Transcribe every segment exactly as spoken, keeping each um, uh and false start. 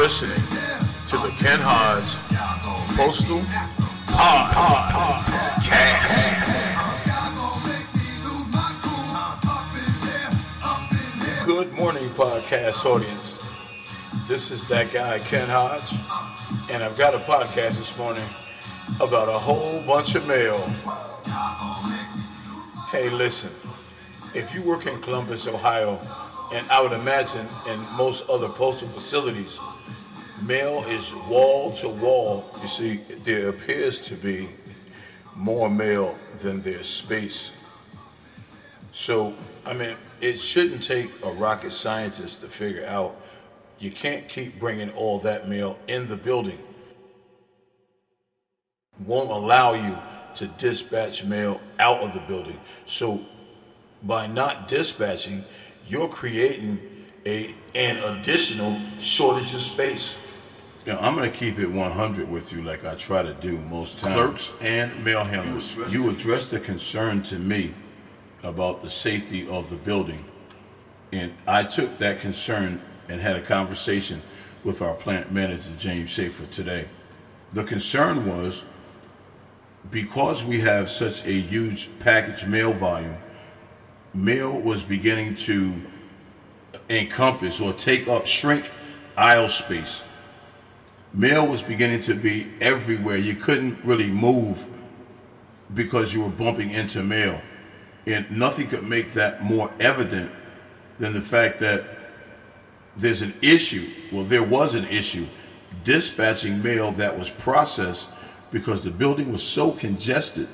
listening to the Ken Hodge Postal Podcast. Good morning, podcast audience. This is that guy, Ken Hodge, and I've got a podcast this morning about a whole bunch of mail. Hey, listen, if you work in Columbus, Ohio, and I would imagine in most other postal facilities, mail is wall to wall. You see, there appears to be more mail than there's space. So, I mean, it shouldn't take a rocket scientist to figure out you can't keep bringing all that mail in the building. Won't allow you to dispatch mail out of the building. So, by not dispatching, you're creating a an additional shortage of space. Now, I'm going to keep it one hundred with you like I try to do most times. Clerks and mail handlers, you addressed the concern to me about the safety of the building. And I took that concern and had a conversation with our plant manager, James Schaefer, today. The concern was because we have such a huge package mail volume, mail was beginning to encompass or take up, shrink aisle space. Mail was beginning to be everywhere. You couldn't really move because you were bumping into mail. And nothing could make that more evident than the fact that there's an issue. Well, there was an issue dispatching mail that was processed because the building was so congested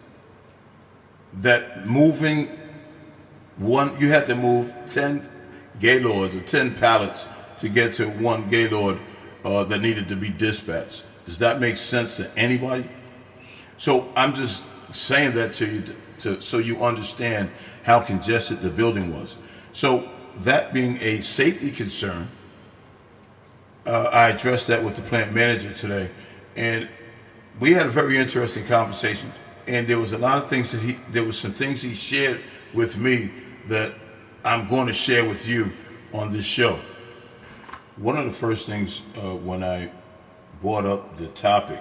that moving one, you had to move ten Gaylords or ten pallets to get to one Gaylord uh, that needed to be dispatched. Does that make sense to anybody? So I'm just saying that to you to, to, so you understand how congested the building was. So that being a safety concern, uh, I addressed that with the plant manager today, and we had a very interesting conversation. And there was a lot of things that he, there was some things he shared with me that I'm going to share with you on this show. One of the first things uh, when I brought up the topic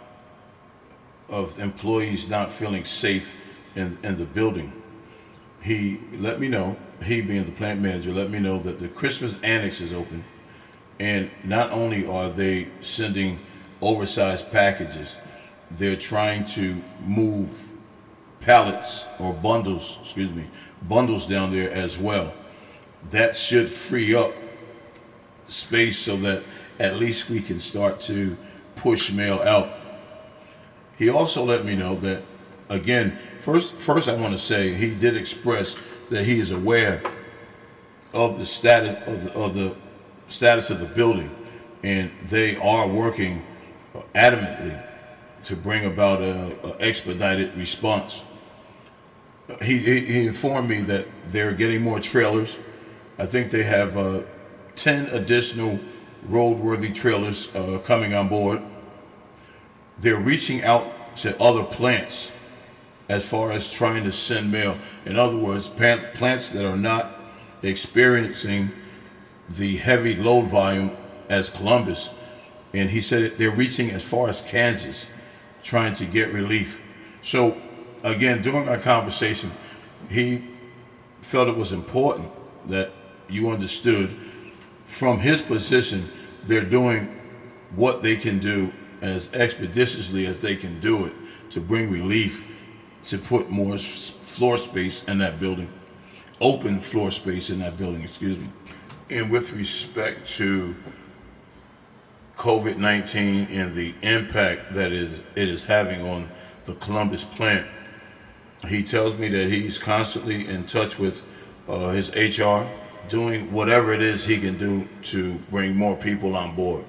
of employees not feeling safe in, in the building, he let me know, he being the plant manager, let me know that the Christmas Annex is open, and not only are they sending oversized packages, they're trying to move pallets or bundles, excuse me, bundles down there as well. That should free up space so that at least we can start to push mail out. He also let me know that, again, first, first I want to say he did express that he is aware of the status of the, of the status of the building, and they are working adamantly to bring about a, a expedited response. He, he, he informed me that they're getting more trailers. I think they have uh, ten additional roadworthy trailers uh, coming on board. They're reaching out to other plants as far as trying to send mail. In other words, plants that are not experiencing the heavy load volume as Columbus. And he said they're reaching as far as Kansas, trying to get relief. So, again, during our conversation, he felt it was important that you understood from his position, they're doing what they can do as expeditiously as they can do it to bring relief, to put more floor space in that building, open floor space in that building, excuse me. And with respect to covid nineteen and the impact that is it is having on the Columbus plant, he tells me that he's constantly in touch with uh, his H R, doing whatever it is he can do to bring more people on board.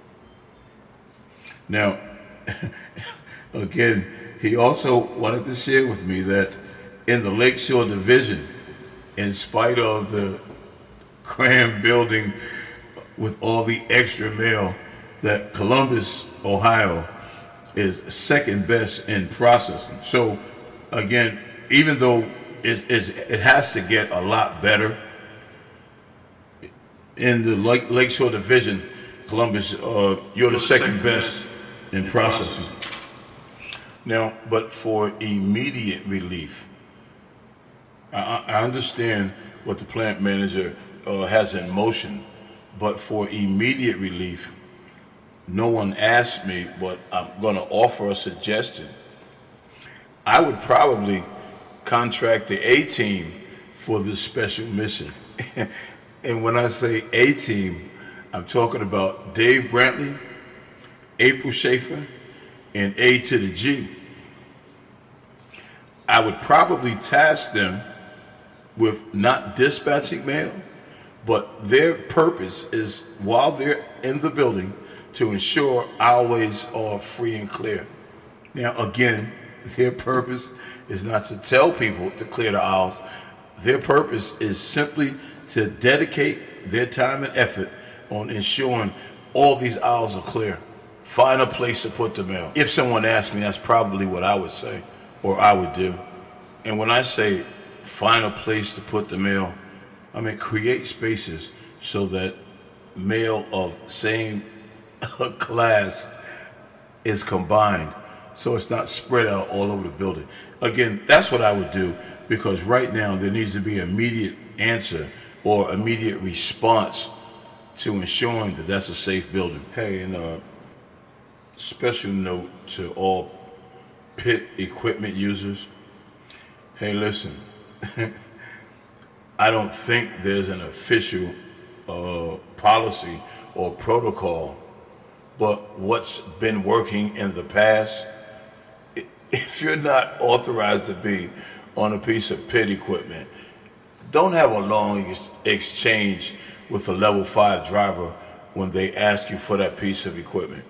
Now, again, he also wanted to share with me that in the Lakeshore Division, in spite of the crammed building with all the extra mail, that Columbus, Ohio is second best in processing. So again, even though it, it has to get a lot better, in the Lake, Lakeshore Division, Columbus, uh, you're the second best in processing. Now, but for immediate relief, I, I understand what the plant manager uh, has in motion, but for immediate relief, no one asked me, but I'm going to offer a suggestion. I would probably contract the A-team for this special mission. And when I say A-team, I'm talking about Dave Brantley, April Schaefer, and A to the G. I would probably task them with not dispatching mail, but their purpose is, while they're in the building, to ensure aisleways are free and clear. Now, again, their purpose is not to tell people to clear the aisles. Their purpose is simply to dedicate their time and effort on ensuring all these aisles are clear. Find a place to put the mail. If someone asked me, that's probably what I would say or I would do. And when I say find a place to put the mail, I mean create spaces so that mail of same class is combined, so it's not spread out all over the building. Again, that's what I would do, because right now there needs to be an immediate answer or immediate response to ensuring that that's a safe building. Hey, and a special note to all pit equipment users. Hey, listen, I don't think there's an official uh, policy or protocol, but what's been working in the past, if you're not authorized to be on a piece of pit equipment, don't have a long ex- exchange with a level five driver when they ask you for that piece of equipment.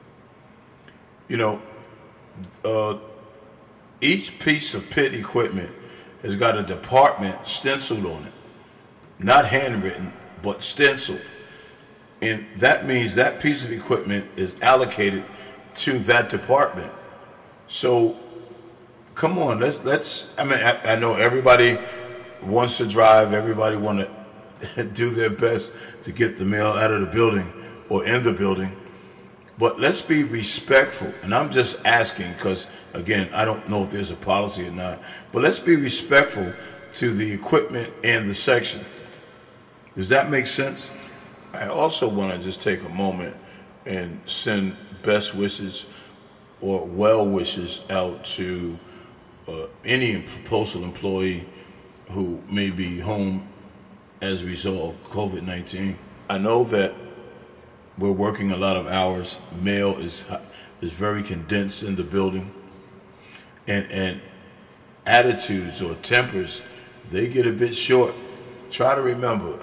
You know, uh, each piece of pit equipment has got a department stenciled on it. Not handwritten, but stenciled. And that means that piece of equipment is allocated to that department. So, come on, let's, let's I mean, I, I know everybody wants to drive, everybody want to do their best to get the mail out of the building or in the building. But let's be respectful. And I'm just asking because, again, I don't know if there's a policy or not. But let's be respectful to the equipment and the section. Does that make sense? I also want to just take a moment and send best wishes or well wishes out to uh, any postal employee who may be home as a result of COVID nineteen. I know that we're working a lot of hours. Mail is is very condensed in the building, and and attitudes or tempers, they get a bit short. Try to remember,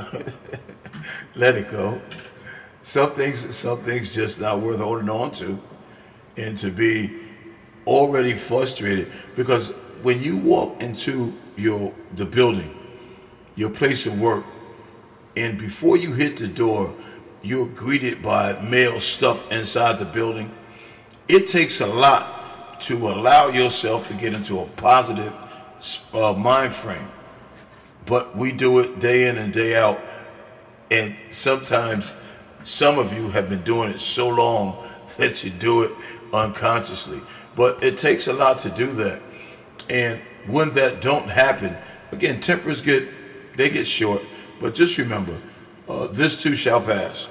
let it go. Some things, some things just not worth holding on to, and to be already frustrated, because when you walk into your the building, your place of work, and before you hit the door, you're greeted by mail stuff inside the building. It takes a lot to allow yourself to get into a positive uh, mind frame. But we do it day in and day out. And sometimes some of you have been doing it so long that you do it unconsciously. But it takes a lot to do that. And when that don't happen, again, tempers get, they get short. But just remember, uh, this too shall pass.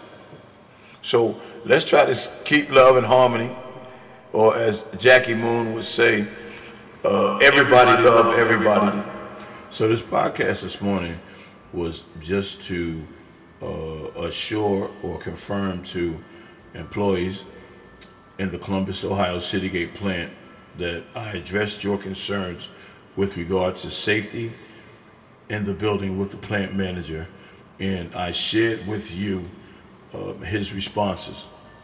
So let's try to keep love and harmony. Or as Jackie Moon would say, uh, everybody, everybody love everybody. everybody. So this podcast this morning was just to uh, assure or confirm to employees in the Columbus, Ohio Citygate plant that I addressed your concerns with regard to safety in the building with the plant manager, and I shared with you uh, his responses.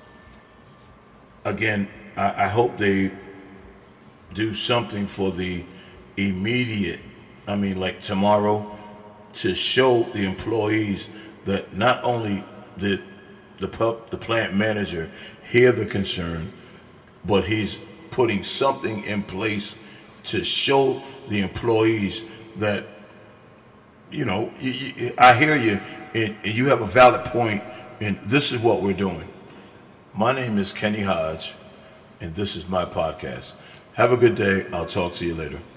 Again, I, I hope they do something for the immediate, I mean, like tomorrow, to show the employees that not only did the pup, the plant manager hear the concern, but he's putting something in place to show the employees that, you know, you, you, I hear you, and you have a valid point, and this is what we're doing. My name is Kenny Hodge, and this is my podcast. Have a good day. I'll talk to you later.